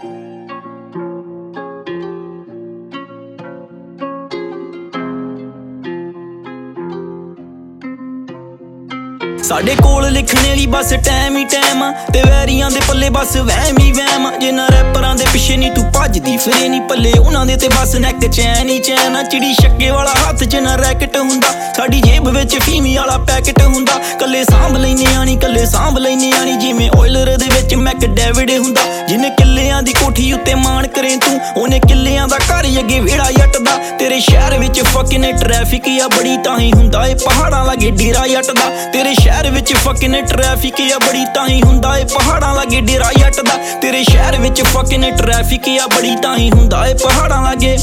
ਸਾਡੇ ਕੋਲ ਲਿਖਣੇ ਲਈ ਬਸ ਟਾਈਮ ਹੀ ਟਾਈਮ ਆ ਤੇ ਵੈਰੀਆਂ ਦੇ ਪੱਲੇ ਬਸ ਵਹਿਮ ਹੀ ਵਹਿਮ ਆ। ਜਿਨ੍ਹਾਂ ਰੈਪਰਾਂ ਦੇ ਪਿੱਛੇ ਨਹੀਂ ਤੂੰ ਭੱਜਦੀ ਫਿਰੇ ਨਹੀਂ ਪੱਲੇ ਉਹਨਾਂ ਦੇ ਤੇ ਬਸ ਨੈਕ ਚੈਨ ਹੀ ਚੈਨ ਆ। ਚਿੜੀ ਛੱਕੇ ਵਾਲਾ ਹੱਥ 'ਚ ਨਾ ਰੈਕਟ ਹੁੰਦਾ, ਸਾਡੀ ਜੇਬ ਵਿੱਚ ਫੀਮੀ ਵਾਲਾ ਪੈਕਟ ਹੁੰਦਾ। ਕੱਲੇ ਸਾਂਭ ਲੈਨੇ ਆਣੀ ਕੱਲੇ ਸਾਂਭ ਲੈਨੇ ਆਣੀ, ਜਿਵੇਂ ਓਇਲਰ ਦੇ ਵਿੱਚ ਮੈਕ ਡੇਵਿਡ ਹੁੰਦਾ। ਜਿਹਨੇ ਕਿੱਲਿਆਂ ਦੀ ਕੋਠੀ ਉੱਤੇ ਮਾਣ ਕਰੇ ਤੂੰ, ਉਹਨੇ ਕਿੱਲਿਆਂ ਦਾ ਘਰ ਅੱਗੇ ਵਿਹੜਾ ਜੱਟ ਦਾ। ਤੇਰੇ ਸ਼ਹਿਰ ਵਿੱਚ ਫੱਕਿੰਗ ਟ੍ਰੈਫਿਕ ਆ ਬੜੀ, ਤਾਂ ਹੀ ਹੁੰਦਾ ਏ ਪਹਾੜਾਂ ਲਾਗੇ ਡੇਰਾ ਜੱਟ ਦਾ। ਤੇਰੇ ਸ਼ਹਿਰ ਵਿੱਚ ਫੱਕਿੰਗ ਟ੍ਰੈਫਿਕ ਆ ਬੜੀ, ਤਾਂ ਹੀ ਹੁੰਦਾ ਏ ਪਹਾੜਾਂ ਲਾਗੇ ਡੇਰਾ ਜੱਟ ਦਾ। ਤੇਰੇ ਸ਼ਹਿਰ ਵਿੱਚ ਫੱਕਿੰਗ ਟ੍ਰੈਫਿਕ ਆ ਬੜੀ, ਤਾਂ ਹੀ ਹੁੰਦਾ ਏ ਪਹਾੜਾਂ ਲਾਗੇ।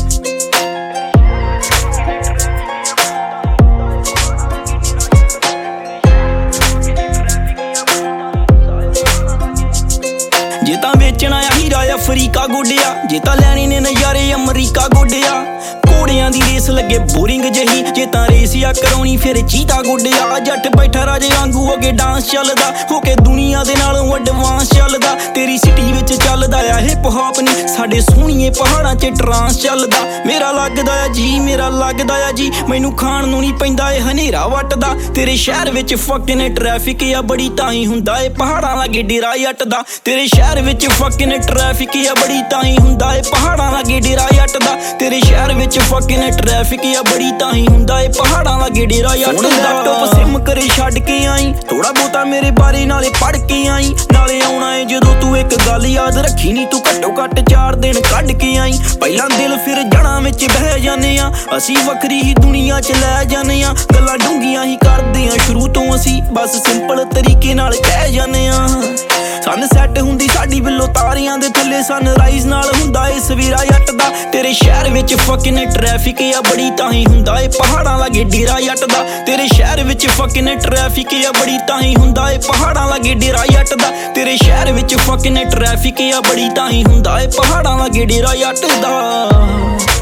ਜੇ ਤਾਂ ਵੇਚਣਾ ਆ ਹੀਰਾ ਅਫਰੀਕਾ ਗੋਡਿਆ, ਜੇ ਤਾਂ ਲੈਣੇ ਨੇ ਨਜ਼ਾਰੇ ਅਮਰੀਕਾ ਗੋਡਿਆ। ਘੋੜਿਆਂ ਦੀ ਰੇਸ ਲੱਗੇ ਬੋਰਿੰਗ ਜਹੀ, ਜੇ ਤਾਂ ਰੇਸ ਆ ਕਰਾਉਣੀ ਫਿਰ ਚੀਤਾ ਗੋਡਿਆ। ਜੱਟ ਬੈਠਾ ਰਾਜੇ ਵਾਂਗੂ ਅੱਗੇ ਡਾਂਸ ਚੱਲਦਾ, ਹੋ ਕੇ ਦੁਨੀਆ ਦੇ ਨਾਲੋਂ ਐਡਵਾਂਸ ਚੱਲਦਾ। ਤੇਰੀ ਸਿਟੀ ਵਿੱਚ ਚੱਲਦਾ ਆ ਹਿਪ ਹੌਪ ਨੀ, ਸਾਡੇ ਸੋਹਣੀਏ ਪਹਾੜਾਂ 'ਚ ਟਰਾਂਸ ਚੱਲਦਾ। ਮੇਰਾ ਲੱਗਦਾ ਆ ਜੀ ਮੇਰਾ ਲੱਗਦਾ ਆ ਜੀ, ਮੈਨੂੰ ਖਾਣ ਨੂੰ ਨਹੀਂ ਪੈਂਦਾ ਏ ਹਨੇਰਾ ਵੱਟਦਾ। ਤੇਰੇ ਸ਼ਹਿਰ ਵਿੱਚ ਫੱਕਿੰਗ ਟ੍ਰੈਫਿਕ ਆ ਬੜੀ, ਤਾਂ ਹੀ ਹੁੰਦਾ ਏ ਪਹਾੜਾਂ ਲਾਗੇ ਡੇਰਾ ਜੱਟ ਦਾ। ਤੇਰੇ ਸ਼ਹਿਰ ਵਿੱਚ ਫੱਕਿੰਗ ਟ੍ਰੈਫਿਕ ਆ ਬੜੀ, ਤਾਂ ਹੀ ਹੁੰਦਾ ਏ ਪਹਾੜਾਂ ਲਾਗੇ ਡੇਰਾ ਜੱਟ ਦਾ। ਤੇਰੇ ਸ਼ਹਿਰ ਵਿੱਚ ਫੱਕਿੰਗ ਟ੍ਰੈਫਿਕ ਆ ਬੜੀ, ਤਾਂ ਹੀ ਹੁੰਦਾ ਏ ਪਹਾੜਾਂ ਲਾਗੇ ਡੇਰਾ ਜੱਟ ਦਾ। ਲੈਪਟਾਪ ਸਿਮ ਕਰੇ ਛੱਡ ਕੇ ਆਈ, ਥੋੜਾ ਬਹੁਤਾ ਮੇਰੇ ਬਾਰੇ ਨਾਲੇ ਪੜ੍ਹ ਕੇ ਆਈ। ਨਾਲੇ ਆਉਣਾ ਏ ਜਦੋਂ ਤੂੰ ਇੱਕ ਗੱਲ ਯਾਦ ਰੱਖੀ ਨੀ, ਤੂੰ ਘੱਟੋ ਘੱਟ 4 ਦਿਨ ਕੱਢ ਕੇ ਆਈ। ਪਹਿਲਾਂ ਦਿਲ ਫਿਰ ਜੜ੍ਹਾਂ ਵਿੱਚ ਬਹਿ ਜਾਂਦੇ ਆ, ਅਸੀਂ ਵੱਖਰੀ ਹੀ ਦੁਨੀਆ 'ਚ ਲੈ ਜਾਂਦੇ ਆ। ਗੱਲਾਂ ਡੂੰਘੀਆਂ ਹੀ ਕਰਦੇ ਆ ਸ਼ੁਰੂ ਤੋਂ ਅਸੀਂ, ਬਸ ਸਿੰਪਲ ਤਰੀਕੇ ਨਾਲ ਕਹਿ ਜਾਂਦੇ ਆ। ਸਨਸੈਟ ਹੁੰਦੀ ਸਾਡੀ ਬਿੱਲੋ ਤਾਰਿਆਂ ਦੇ ਥੱਲੇ, ਸਨਰਾਈਜ਼ ਨਾਲ ਹੁੰਦਾ ਏ ਸਵੇਰਾ ਜੱਟ ਦਾ। ਤੇਰੇ ਸ਼ਹਿਰ ਵਿੱਚ ਫੱਕਿੰਗ ਟ੍ਰੈਫਿਕ ਆ ਬੜੀ, ਤਾਂ ਹੀ ਹੁੰਦਾ ਏ ਪਹਾੜਾਂ ਲਾਗੇ ਡੇਰਾ ਜੱਟ ਦਾ। ਤੇਰੇ ਸ਼ਹਿਰ ਵਿੱਚ ਫੱਕਿੰਗ ਟ੍ਰੈਫਿਕ ਆ ਬੜੀ, ਤਾਂ ਹੀ ਹੁੰਦਾ ਏ ਪਹਾੜਾਂ ਲਾਗੇ ਡੇਰਾ ਜੱਟ ਦਾ। ਤੇਰੇ ਸ਼ਹਿਰ ਵਿੱਚ ਫੱਕਿੰਗ ਟ੍ਰੈਫਿਕ ਆ ਬੜੀ, ਤਾਂ ਹੀ ਹੁੰਦਾ ਏ ਪਹਾੜਾਂ ਲਾਗੇ ਡੇਰਾ ਜੱਟ ਦਾ।